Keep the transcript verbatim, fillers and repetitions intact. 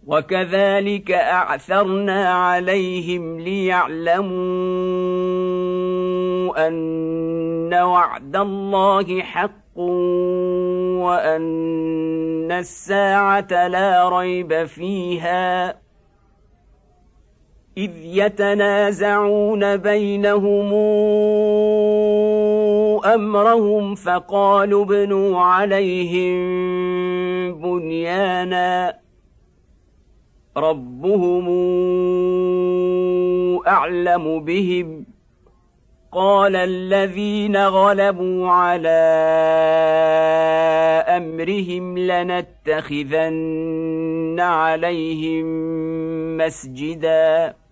وكذلك أعثرنا عليهم ليعلموا أن وعد الله حق وأن الساعة لا ريب فيها إذ يتنازعون بينهم أمرهم فقالوا ابنوا عليهم بنيانا ربهم أعلم بهم قال الذين غلبوا على أمرهم لنتخذن عليهم مسجداً